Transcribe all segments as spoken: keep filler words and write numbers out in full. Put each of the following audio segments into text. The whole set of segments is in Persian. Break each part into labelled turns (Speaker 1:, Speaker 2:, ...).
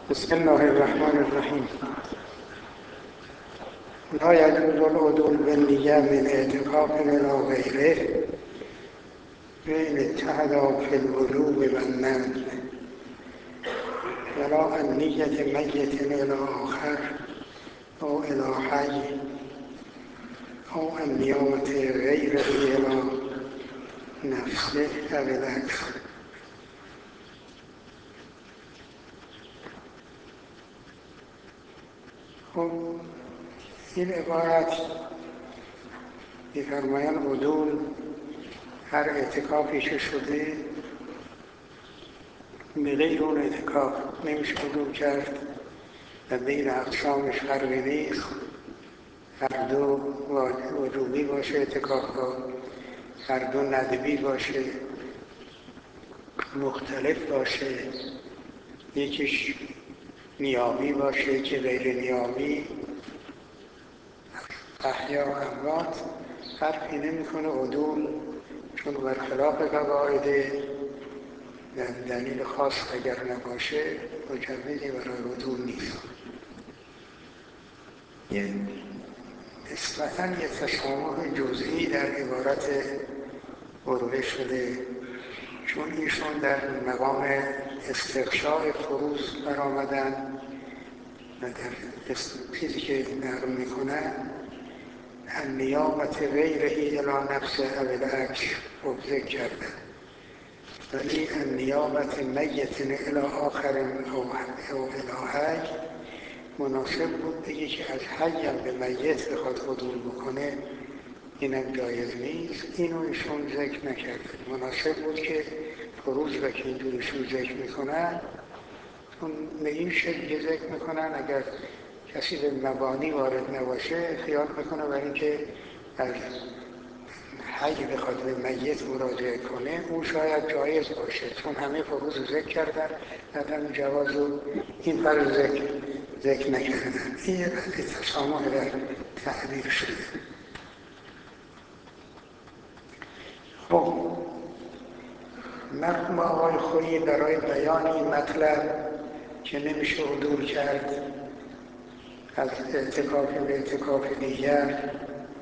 Speaker 1: بسم الله الرحمن الرحیم. لا يجوز العدول بالنیة من اعتکاف الی غیره فإن اتحدا فی الوجوب والندب ولا عن نیة میت الی آخر او الی حی او عن نیابة غیره الی نفسه او العکس. خب این عبارت می‌فرمایند عدول هر اعتکافی که شده به غیر اون اعتکاف نمیشه عدول کرد و بین اقسامش فرقی نیست، هر دو وجوبی باشه اعتکاف ها، هر دو ندبی باشه، مختلف باشه، یکیش نیابی باشه یکی غیر نیابی، احیا و اموات، فرقی نمیکنه. عدول چون برخلاف قواعد دلیل خاص اگر نباشه مجوزی برای عدول نیست. یه نسبتاً یه تسامح جزئی در عبارت عروه شده، چون ایشون در مقام استغشاء فروض برآمدن و در چیزی که نقل میکنن النیابة غیره الی نفسه او العکس رو ذکر کردن، ولی النیابة میت الی آخر او الی حی مناسب بود بگه که از حیم به میت بخواد عدول بکنه، اینم جایز نیست. اینو ایشون ذکر نکرد. مناسب بود که فروض را که اینجورشون ذکر میکنن چون به این شکل ذکر میکنن اگر کسی به مبانی وارد نباشه خیال میکنه برای اینکه از حی بخواد به میت مراجعه کنه اون شاید جایز باشه، چون همه فروض رو ذکر کردن عدم جواز رو این فرض ذکر ذکر نکردن. این یه تسامح در تعبیر شده. خب مرحوم آقای خویی برای بیان این مطلب که نمیشه عدول کرد از اعتکاف به اعتکاف دیگر،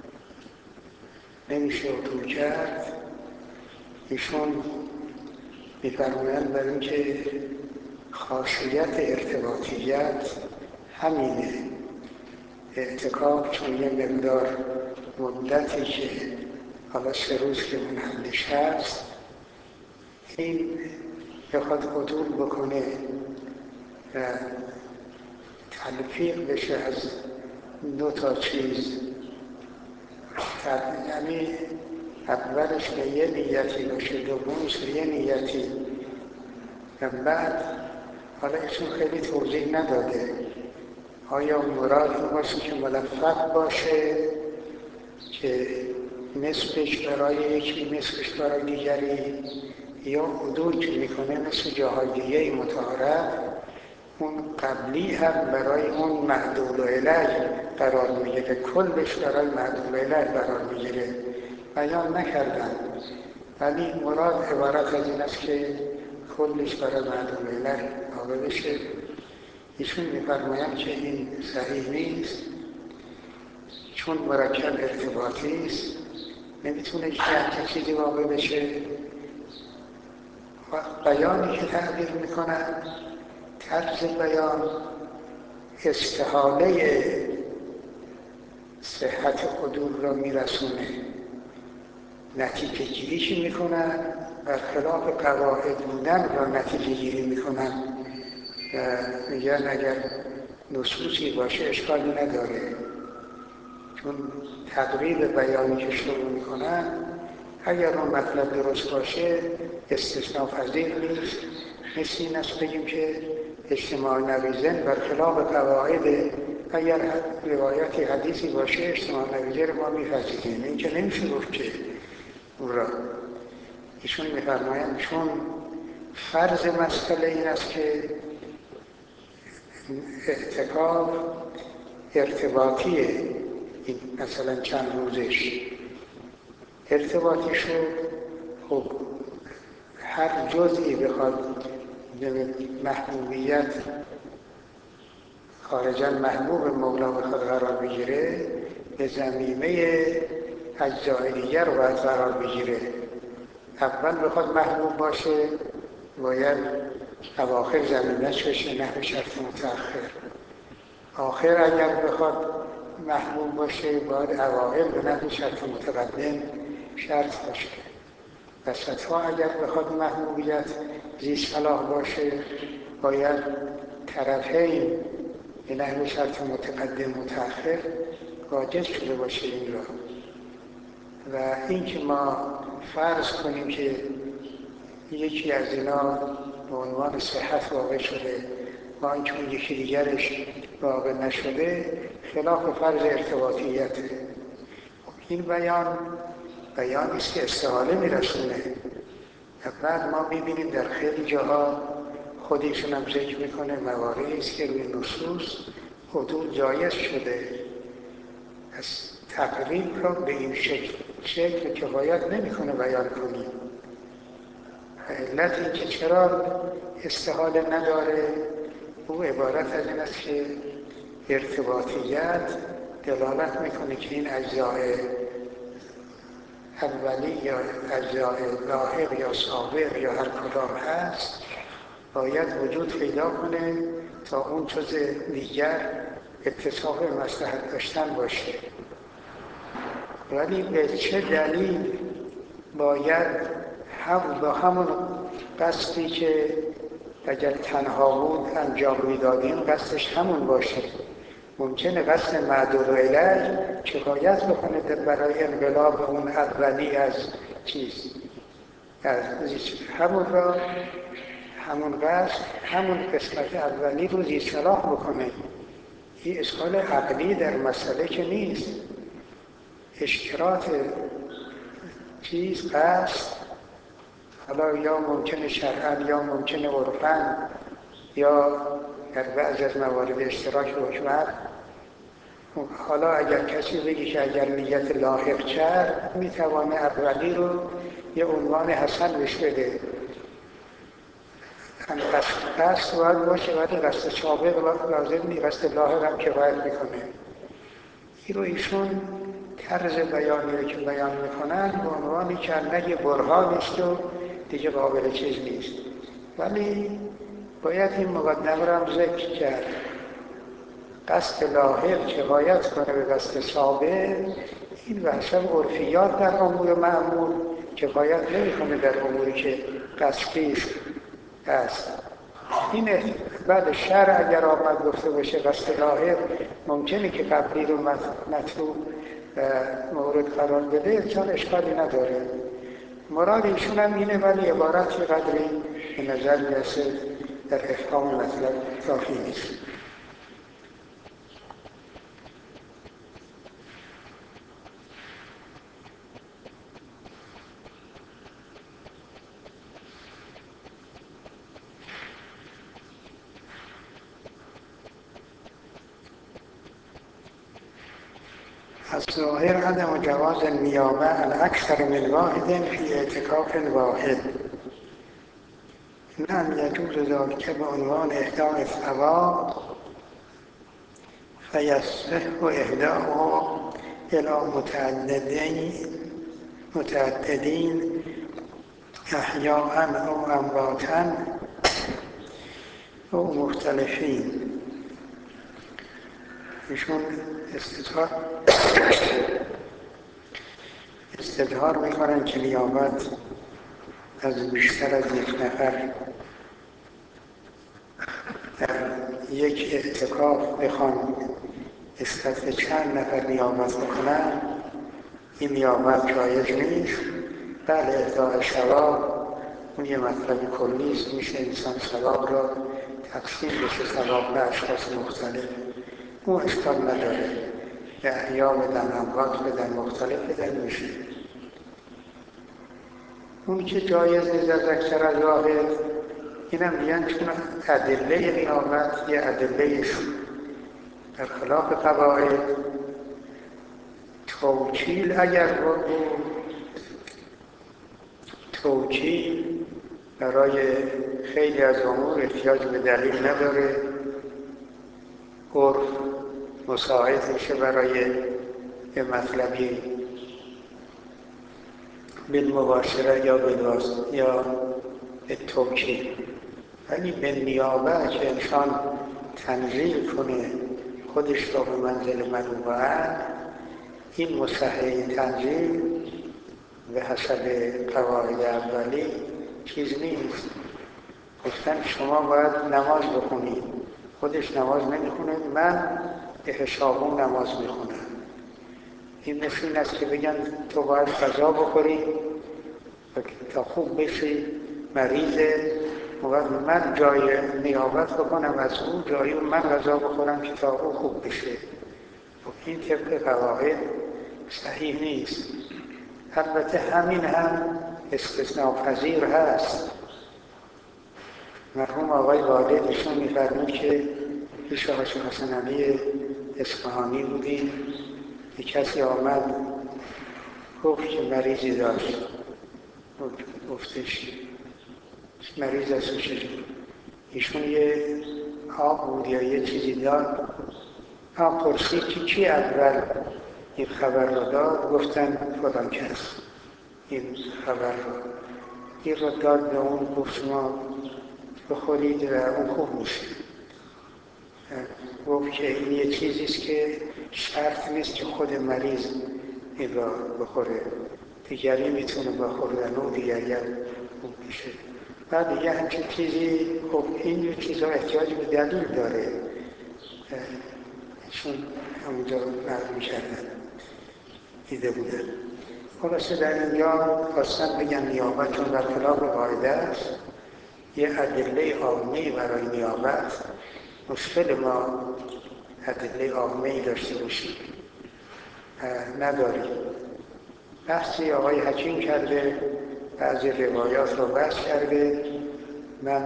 Speaker 1: نمیشه عدول کرد، ایشون می‌فرمایند برای اینکه خاصیت ارتباطیت همینه. اعتکاف چون یه مقدار مدتی که حالا سه روز که منحلش هست این بخواد عدول بکنه و تلفیق بشه از دو تا چیز، یعنی اولش به یه نیتی باشه، دومش به یه نیتی، و بعد حالا ایشون خیلی توضیح نداده آیا مراد این باشه که ملفق باشه که نصفش برای یکی نصفش برای دیگری، یا عدول که میکنه مثل جاهای دیگه متعارف اون قبلی هم برای اون معدول الیه قرار میگیره، کلش برای معدول الیه قرار میگیره. بیان نکردن ولی مراد عبارت از این است که کلش برای معدول الیه واقع بشه. ایشون میفرمایند که این صحیح نیست، چون مرکب ارتباطی است نمیتونه که چیزی واقع بشه. و بیانی که تعبیر میکنن طرز بیان استحاله صحت عدول را میرسونه، نتیجه گیریش میکنن برخلاف قواعد بودن را نتیجه گیری میکنن و میگن اگر نصوصی باشه اشکالی نداره، چون تقریب بیانی که شروع میکنن اگر اون مطلب درست باشه استثناء پذیر نیست. مثل این است بگیم که اجتماع نویزن برخلاف قواعد، اگر روایتی حدیثی باشه اجتماع نویزن ما میپذیریم، این که نمیشه گفت که اون را. ایشون میفرمایند چون فرض مسئله این است که اعتکاف ارتباطیه، این مثلا چند روزش ارتباطی شد، خب هر جزئی بخواد به محبوبیت خارجا محبوب مولا بخواد قرار بگیره به ضمیمه اجزای دیگر رو باید قرار بگیره. اول بخواد محبوب باشه باید اواخر ضمیمه‌اش بشه نحو شرط متأخر. آخر اگر بخواد محبوب باشه باید اوائل به نحو شرط متقدم شرط باشه. وسط‌ها اگر بخواد محبوبیت ذی صلاح باشه باید طرفین به نحو شرط متقدم متأخر واجد شده باشه این را. و این که ما فرض کنیم که یکی از اینا به عنوان صحت واقع شده با اینکه اون یکی دیگرش واقع نشده خلاف فرض ارتباطیته. این بیان بیانی است که استحاله میرسونه. بعد ما میبینیم در خیلی جاها خودشون هم ذکر میکنه مواردی است که روی نصوص حدود جایز شده. از تقریب را به این شکل شکل کفایت نمیکنه بیان کنیم. علت این که چرا استحاله نداره او عبارت از این است که ارتباطیت دلالت میکنه که این اجزای اولی یا اجزای لاحق یا سابق یا هر کدام هست باید وجود پیدا کنه تا اون جز دیگر اتصاف مصلحت داشتن باشه. ولی به چه دلیل باید هم با همون قصدی که اگر تنها بود انجام میدادیم قصدش همون باشه؟ ممکنه قصد معدود الیه کفایت بکنه برای انقلاب اون اولی از چیز از همون را همون قصد همون قسمت اولی رو ذی صلاح بکنه. این اشکال عقلی در مسئله که نیست. اشتراط چیز قصد حالا یا ممکنه شرعاً یا ممکنه عرفاً یا در بعضی از موارد اشتراک حکمت. حالا اگر کسی بگی که اگر نیت لاحق کرد میتوانه اولی رو یه عنوان حسن بهش بده. قصد باید باشه ولی قصد سابق لازم نیست، قصد لاحق هم کفایت میکنه. این رو ایشون طرز بیانی رو که بیان میکنن به عنوانی که نگه برهان است و دیگه قابل چیز نیست. ولی باید این مقدمه رو هم ذکر کرد. قصد لاحق کفایت کنه به قصد سابق، این به حسب عرفیات در امور معمول کفایت نمیکنه در اموری که قصدی است. این بعد شرع اگر آمد گفته باشه قصد لاحق ممکنه که قبلی رو مطلوب مورد قرار بده چون اشکالی نداره. مراد ایشون هم اینه ولی عبارتی قدری به نظر میرسه در افهام مطلب کافی نیست. الظاهر عدم جواز النیابه عن اکثر من واحد فی اعتکاف واحد لم یجوز ذلک به عنوان اهداء الثواب فیصح اهداؤه الی متعددین متعددین احیاء او امواتا او مختلفین. ایشون استظهار استظهار میکنن که نیابت از بیشتر از یک نفر در یک اعتکاف بخوان استثناء چند نفر نیابت بکنن این نیابت جایز نیست. بله اهداء ثواب اون یه مطلب کلی است، میشه انسان ثواب را تقسیم بشه ثواب به اشخاص مختلف، اون اشکال نداره. به احیا بدن اموات بدن مختلف بدن میشه. اون که جایز نیست از اکثر از واحد اینم میگن چون ادله نیابت یه ادله در خلاف قواعد توکیل اگر بود توکیل برای خیلی از امور احتیاج به دلیل نداره. عرف مساعد میشه برای یه مطلبی بالمباشره یا بالواس یا بالتوکید، ولی به نیابه که انسان تنزیل کنه خودش را به منزل مطلوبه، این مصحح تنزیل به حسب قواعد اولی چیز نیست. گفتن شما باید نماز بخونید، خودش نماز نمیخونه، من به حسابون نماز میخونم. این مثل این است که بگن تو باید غذا بخوری تا خوب بشی، مریضه، من جای نیابت بکنم از او، جای او من غذا بخورم که تا او خوب بشه. این طبق قواعد صحیح نیست. البته همین هم استثناء پذیر هست. مرحوم آقای والد ایشون می‌فرمود که پیش آقای شیخ حسن علی اصفهانی بودیم، یک کسی آمد گفت که مریضی داشت، گفتش مریض است و چجور. ایشون یه آب بود یا یه چیزی داد، هم پرسید که کی اول این خبر رو داد، گفتن فلان کس این خبر رو این رو داد به اون، گفت شما بخورید و اون خوب میشه. گفت که این یه چیزیست که شرط نیست که خود مریض این را بخوره، دیگری میتونه بخوردن و دیگری هم خوب میشه. بعد یه همچین چیزی، خب این چیزها احتیاج به دلیل داره، چون همونجا معلوم کردن دیده بودن. خلاصه در اینجا خواستن بگن نیابت چون در خلاف قاعده است، یه ادله عامه‌ای برای نیابت، مشکل ما ادله عامه‌ای داشته باشیم نداریم. بحثی آقای حکیم کرده، بعضی روایات رو بحث کرده، من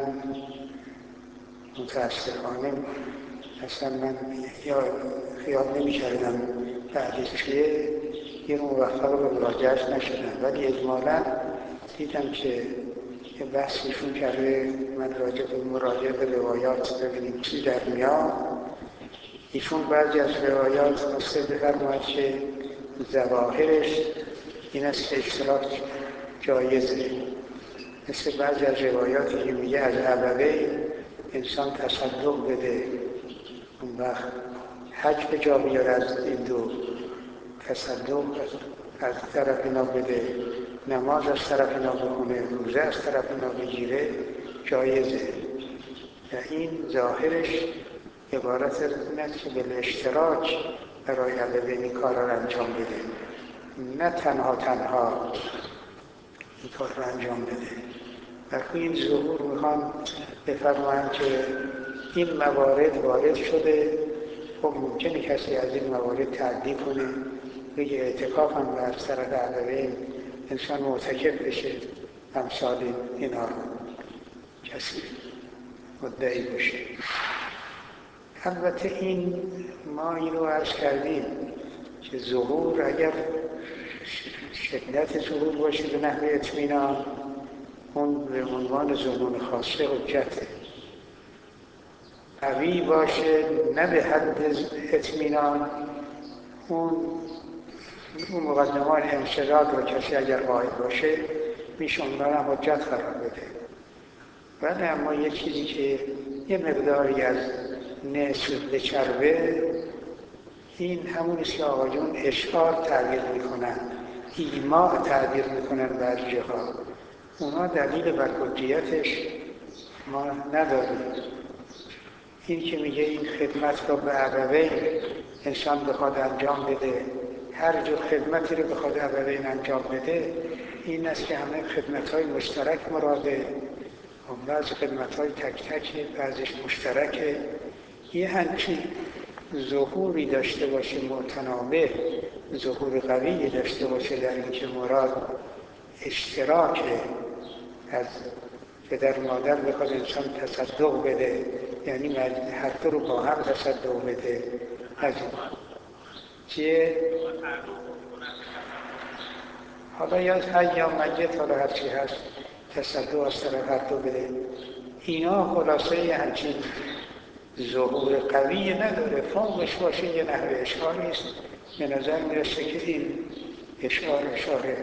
Speaker 1: متاسفانه اصلا من یا خیال نمی کردم بعدش چیه، یه موفق به مراجعش نشدم، ولی اجمالا دیدم که یه بحثیشون کرده، من راجع به مراجعه به روایات ببینیم چی در میاد. ایشون بعضی از روایات خواسته بفرماید که ظواهرش این است که اشتراک جایزه، مثل بعضی از روایاتی که میگه از عبوه انسان تصدق بده، اون وقت حج به جا بیاره از این دو، تصدق از طرف اینا بده، نماز از طرف اینا بخونه، روزه از طرف اینا بگیره، جایزه. و این ظاهرش عبارت این است که به اشتراک برای عبوه این کار را انجام بده، نه تنها تنها این کار را انجام بده. و این ظهور میخوام بفرمایند که این موارد وارد شده، خب ممکنه کسی از این موارد تعدی کنه، بگه اعتکاف هم بر طرف عبوه انسان معتکف بشه، امثال اینا کسی مدعی باشه. البته این ما این رو عرض کردیم که ظهور اگر شدت ظهور باشه به نحو اطمینان، اون به عنوان ظنون خاصه حجته. قوی باشه نه به حد اطمینان، اون اون مقدمات انشداد رو کسی اگر قائل باشه میشه اون را حجت قرار بده. ولی اما یه چیزی که یه مقداری از نسبت به چربه، این همونیست که آقایون اشعار تعبیر میکنن، ایماء تعبیر میکنن بعضی جاها، اونا دلیل بر حجیتش ما نداریم. این که میگه این خدمت را به عبوه انسان بخواد انجام بده، هر جور خدمتی رو بخواد عبوه انجام بده، این است که همه خدمت‌های مشترک مراده، بعض خدمت‌های تک تک، بعضش مشترکه. یه همچین ظهوری داشته باشه متنابه، ظهور قوی داشته باشه در این که مراد اشتراک از پدر مادر بخواد انسان تصدق بده، یعنی هر دو رو با هم تصدق بده. از چیه؟ حالا یا حی یا میت، حالا هرچی هست تصدق از طرف هر دو بده. اینا خلاصه همچین ظهور قوی نداره، فوقش باشه یه نحوه اشعاری است. به نظر میرسه که این اشعار اشاره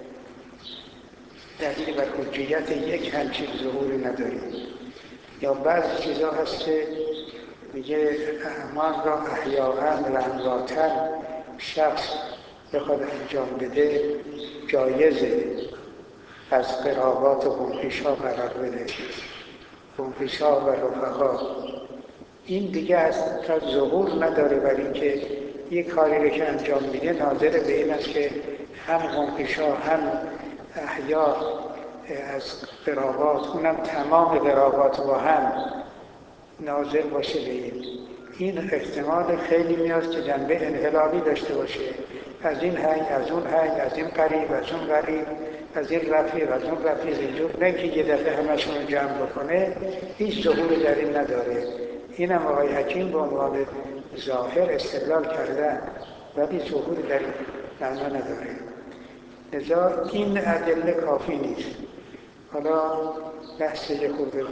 Speaker 1: دلیل بر حجیت یک همچین ظهوری نداریم. یا بعضی چیزا هست که میگه اعمال را احیاءً و امواتاً شخص بخواد انجام بده جایزه از قرابات و خونخویش‌ها قرار بده، خونخویش‌ها و رفقا. این دیگه اصلا ظهور نداره، برای اینکه یک کاری رو که انجام میده ناظر به این است که هم خونخویش‌ها هم احیا از قرابات، اونم تمام قرابات با هم ناظر باشه به این. این احتمال خیلی میاد که جنبه انحلابی داشته باشه، از این حی، از اون حی، از این قریب، از اون قریب، از این رفیق، از اون رفیق، اینجور نه که یه دفعه همشون رو جمع بکنه. هیچ ظهور در این نداره. اینم آقای حکیم به عنوان ظاهر استدلال کردن، ولی ظهور در این معنا نداره. لذا این ادله کافی نیست. حالا بحث یه خورده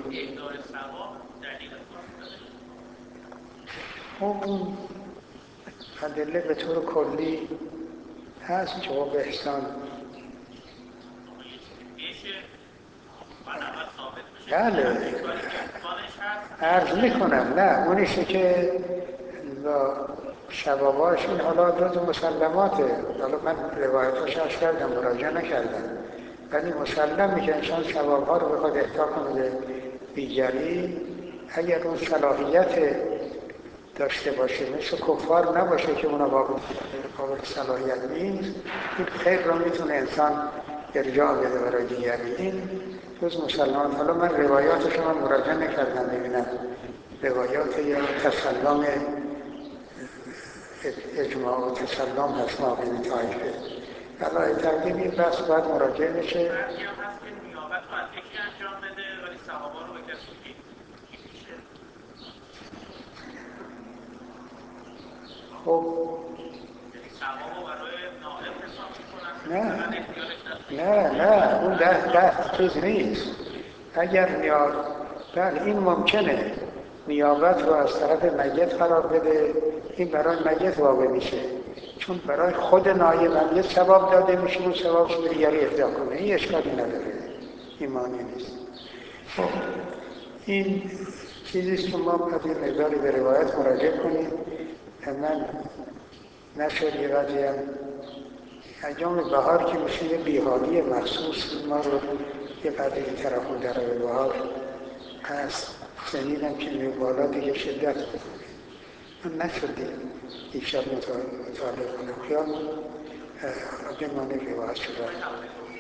Speaker 1: اون ادله به طور کلی هست. جواب احسان بله عرض میکنم، نه اونیشه که با شباباش این حالا جز مسلماته. حالا من روایتاش عرض کردم، مراجعه نکردم، ولی مسلم که انسان شبابها رو بخواد اهدا کنه به دیگری، اگر اون صلاحیت داشته باشه، مثل کفار نباشه که اونا قابل صلاحیت نیست، این خیر رو میتونه انسان ارجاع بده برای دیگری. این جز مسلمان. حالا من روایاتش رو من مراجعه نکردم ببینم روایات یا تسلم اجماع و تسلم هست ما بین طایفه. برای تقدیم این بحث باید مراجعه بشه.
Speaker 2: بعضی هم هست که نیابت رو از یکی انجام بده ولی ثوابا رو به کسی میشه.
Speaker 1: خب
Speaker 2: ثوابو برای نائب حساب میکنن.
Speaker 1: نه نه نه اون ده ده چیز نیست. اگر نیابت، بله این ممکنه نیابت رو از طرف میت قرار بده، این برای میت واقع میشه، چون برای خود نایب میت ثواب داده میشه، اون ثواب رو دیگری اهدا کنه، این اشکالی نداره، ایمانی نیست. خب این چیزیست که ما باید یه مقداری به روایت مراجعه کنیم. من نشد یه وقتی هم ایام بهار که میشه یه بیحالی مخصوص ما رو یه قدری طرفون در بهار هست. شنیدم که میو بالا دیگه شدت من نشدیم دیشب مطالعه کنم خیال بمانه روایت شده.